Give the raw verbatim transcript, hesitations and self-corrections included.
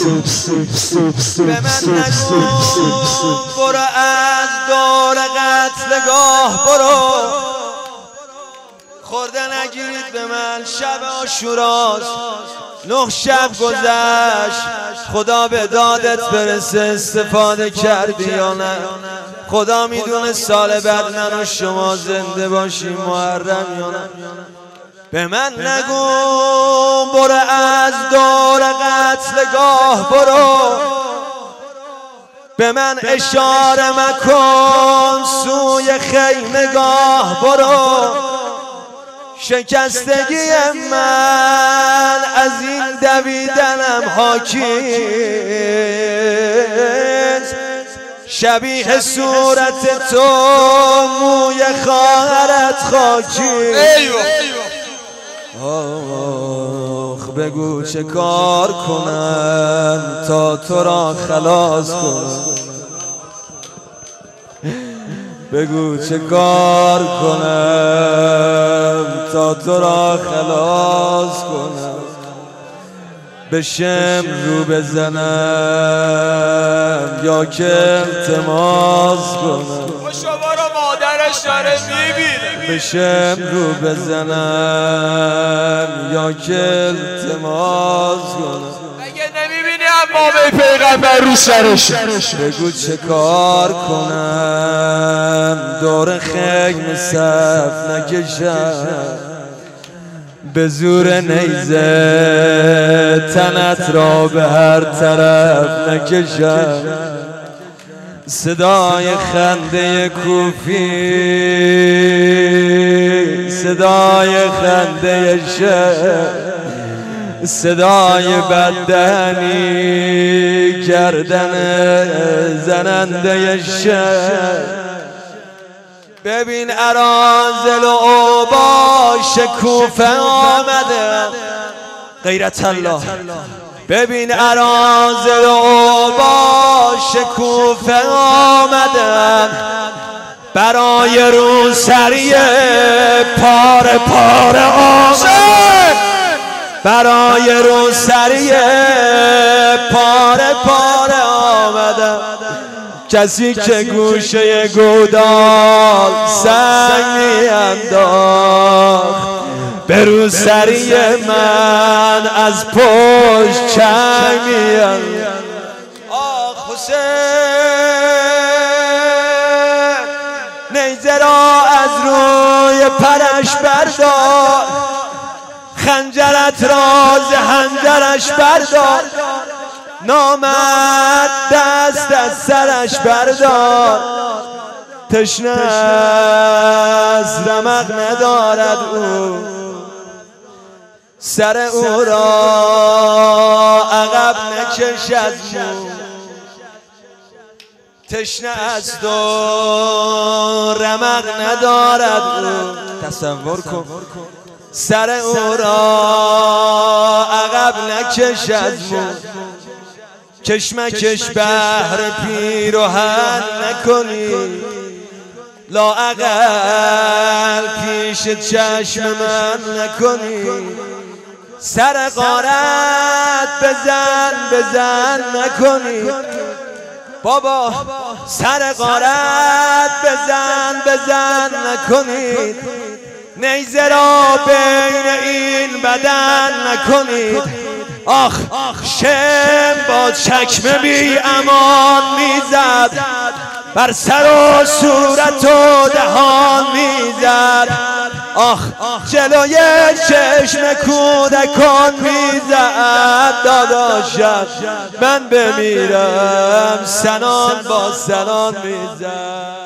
به من نگو برو از دور قتلگاه برو، خورده نگیرید به من شب عاشوراست، نه شب گذشت خدا به دادت برسه استفاده کردی یا نه؟ خدا میدونه سال بعد من و شما زنده باشیم محرم یا نه؟ به من نگو برو از دور قتلگاه برو، به من اشاره مکن سوی خیمگاه برو، شکستگی من از این دویدنم حاکیست، شبیه صورت تو موی خواهرت خاکی. آخ بگو چه کار کنم تا تو را خلاص کنم، بگو چه کار کنم تا تو را خلاص کنم، به شم رو بزنم یا که التماس کنم، شما رو مادرش داره میبینه، به شم رو بزنم یا که التماس کنم، اگه نمیبینی امامه پیغمبر رو سرش، بگو چه کار کنم دور خیمه صف نکشم، به زور نیزه تنت را به هر طرف نکشم، صدای خنده کوفی صدای خنده شب، صدای بددهنی کردن زننده شب، ببین اراذل و اوباش کوفه آمده غیرت الله، ببین اراذل و اوباش کوفه آمده برای روسری پاره پاره آمده، برای روسری پاره پاره آمده، کسی که گوشه گودال سنگ میانداخت به روسری من از پشت چنگ میانداخت. آخ حسین نیزه را از روی پرش بردار، خنجرت را ز حنجرش بردار، نامرد دست از سرش بردار، تشنه از رمق ندارد او، سر او را عقب نکش از مو، تشنه است و رمق ندارد او، تصور کن سر او را عقب نکش از مو، کشمکش بهر پیراهن نکنی، لااقل پیش چشم من نکنی، سر غارت بزن بزن نکنی، بابا سر غارت بزن بزن نکنید، نیزه را بین این بدن نکنید. آخ شم با چکمه بی امان میزد، بر سر و صورت و دهان میزد، آخ جلوی چشم کودکان میزد، داداشم من بمیرم سنان با سنان میزد.